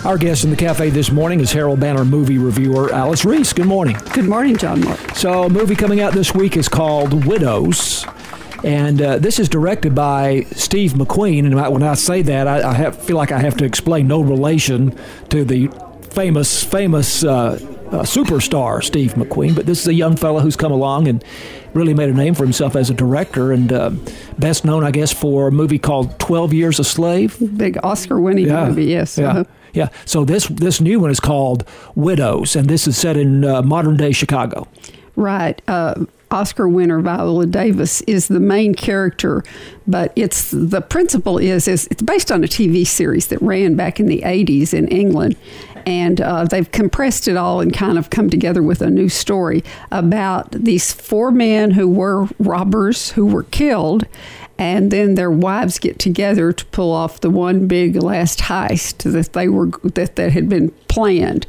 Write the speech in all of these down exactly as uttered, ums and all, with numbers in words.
Our guest in the cafe this morning is Herald Banner movie reviewer Alice Reese. Good morning. Good morning, John Mark. So a movie coming out this week is called Widows. And uh, this is directed by Steve McQueen. And when I say that, I, I have, feel like I have to explain no relation to the famous, famous uh, uh, superstar Steve McQueen. But this is a young fellow who's come along and really made a name for himself as a director. And uh, best known, I guess, for a movie called twelve years a Slave. Big Oscar-winning yeah. movie, yes. Yeah. Uh-huh. Yeah. So this, this new one is called Widows. And this is set in uh, modern-day Chicago. Right. Uh, Oscar winner Viola Davis is the main character, but it's the principle is, is it's based on a T V series that ran back in the eighties in England, and uh, they've compressed it all and kind of come together with a new story about these four men who were robbers who were killed, and then their wives get together to pull off the one big last heist that they were that, that had been planned.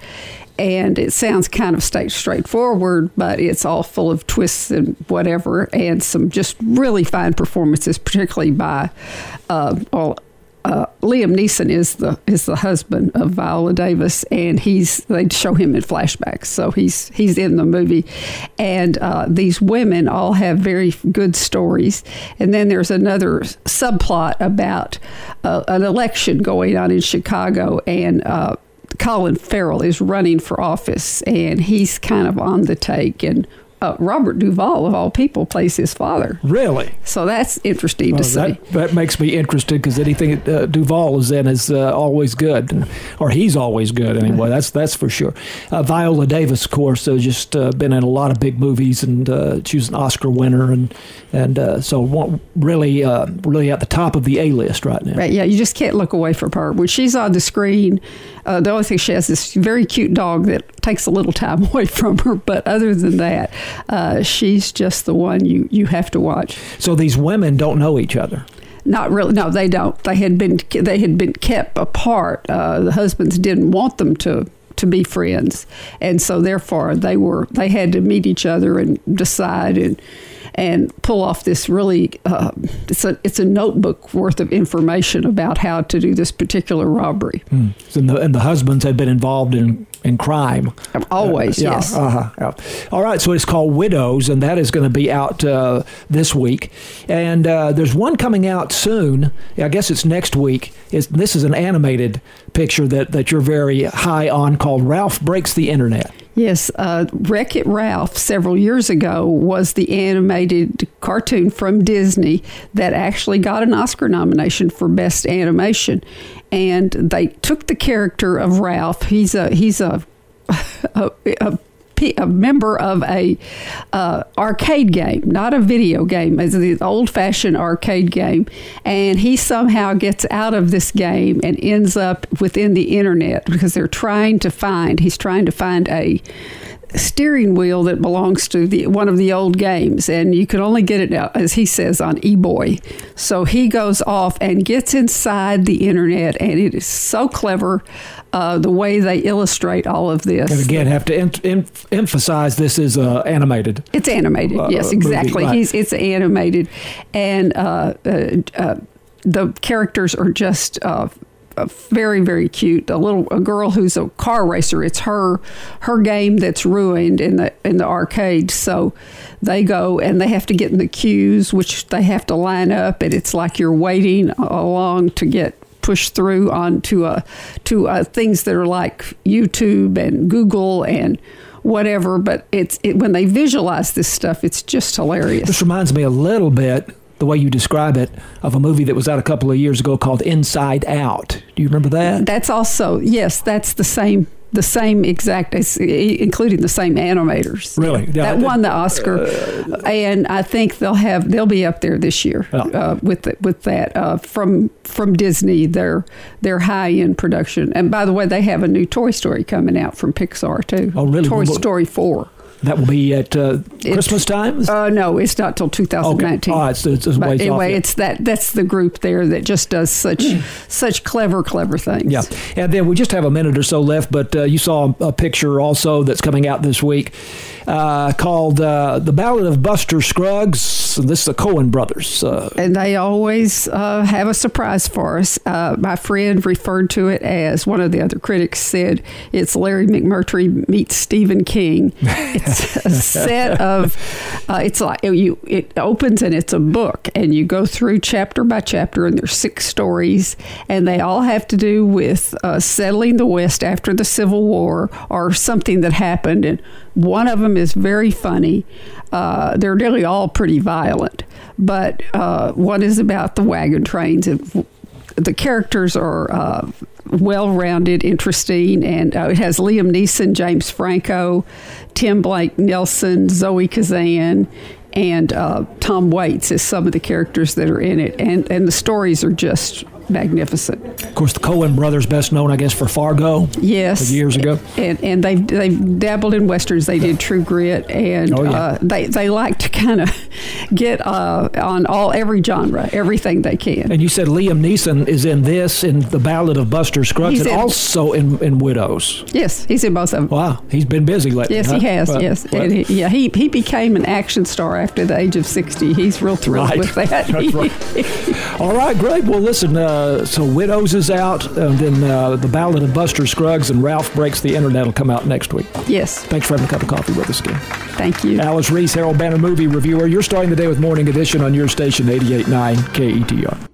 And it sounds kind of straight, straightforward, but it's all full of twists and whatever, and some just really fine performances, particularly by uh, well, uh, Liam Neeson is the is the husband of Viola Davis, and he's they show him in flashbacks, so he's he's in the movie, and uh, these women all have very good stories, and then there's another subplot about uh, an election going on in Chicago, and uh, Colin Farrell is running for office, and he's kind of on the take, and uh, Robert Duvall, of all people, plays his father. Really? So that's interesting well, to that, see. That makes me interested, because anything uh, Duvall is in is uh, always good, or he's always good anyway. That's that's for sure. Uh, Viola Davis, of course, has just uh, been in a lot of big movies, and uh, she was an Oscar winner, and and uh, so one, really, uh, really at the top of the A list right now. Right? Yeah, you just can't look away from her when she's on the screen. Uh, the only thing, she has this very cute dog that takes a little time away from her, but other than that, uh, she's just the one you, you have to watch. So these women don't know each other? Not really. No, they don't. They had been they had been kept apart. Uh, the husbands didn't want them to to be friends, and so therefore they were they had to meet each other and decide and. and pull off this really, uh, it's a it's a notebook worth of information about how to do this particular robbery. Hmm. And, the, and the husbands had been involved in, in crime. Always, uh, yeah, yes. Uh-huh, yeah. All right, so it's called Widows, and that is going to be out uh, this week. And uh, there's one coming out soon. I guess it's next week. It's, this is an animated picture that, that you're very high on, called Ralph Breaks the Internet. Yes, uh, Wreck-It Ralph several years ago was the animated cartoon from Disney that actually got an Oscar nomination for Best Animation, and they took the character of Ralph. He's a he's a a, a a member of a uh, arcade game, not a video game. It's the old-fashioned arcade game, and he somehow gets out of this game and ends up within the internet because they're trying to find. He's trying to find a steering wheel that belongs to the one of the old games, and you can only get it, as he says, on eBoy. So he goes off and gets inside the internet, and it is so clever uh, the way they illustrate all of this. And again, have to em- em- emphasize this is uh, animated. It's animated, uh, yes, exactly. Movie, right. He's it's animated, and uh, uh, uh, the characters are just. Uh, very, very cute. A little a girl who's a car racer. It's her her game that's ruined in the in the arcade. So they go and they have to get in the queues, which they have to line up, and it's like you're waiting along to get pushed through onto a to uh, things that are like YouTube and Google and whatever. But it's it, when they visualize this stuff, it's just hilarious. This reminds me a little bit, the way you describe it, of a movie that was out a couple of years ago called Inside Out. Do you remember that? That's also, yes, that's the same, the same exact, including the same animators. Really? Yeah, that won the Oscar, uh, and I think they'll have they'll be up there this year yeah. uh, with the, with that uh, from from Disney. Their their high end production, and by the way, they have a new Toy Story coming out from Pixar too. Oh, really? Toy Story four. That will be at uh, Christmas time? Uh, no, it's not till two thousand nineteen. Okay. Oh, it's, it's, it's but ways anyway, off it's that that's the group there that just does such such clever, clever things. Yeah, and then we just have a minute or so left, but uh, you saw a picture also that's coming out this week. uh, called uh, The Ballad of Buster Scruggs. And this is the Coen brothers. Uh, and they always uh, have a surprise for us. Uh, my friend referred to it as, one of the other critics said, it's Larry McMurtry meets Stephen King. It's a set of, uh, it's like, you. it opens and it's a book, and you go through chapter by chapter, and there's six stories, and they all have to do with uh, settling the West after the Civil War or something that happened. And one of them is very funny. Uh, they're nearly all pretty violent, but uh, one is about the wagon trains. And the characters are uh, well-rounded, interesting, and uh, it has Liam Neeson, James Franco, Tim Blake Nelson, Zoe Kazan, and uh, Tom Waits as some of the characters that are in it. And, and the stories are just magnificent. Of course, the Coen brothers, best known, I guess, for Fargo. Yes, years ago. And and they've they've dabbled in westerns. They did True Grit, and oh, yeah. uh, they they like to kind of get uh, on all every genre, everything they can. And you said Liam Neeson is in this, in The Ballad of Buster Scruggs, He's and in, also in, in Widows. Yes, he's in both of them. Wow, he's been busy lately. Yes, huh? he has. But, yes, but, and he, yeah, he he became an action star after the age of sixty. He's real thrilled right. with that. That's right. All right, great. Well, listen. Uh, so Widows is out, and then uh, The Ballad of Buster Scruggs and Ralph Breaks the Internet will come out next week. Yes. Thanks for having a cup of coffee with us again. Thank you. Alice Reese, Harold Banner movie reviewer. You're starting the day with Morning Edition on your station, eighty-eight point nine K E T R.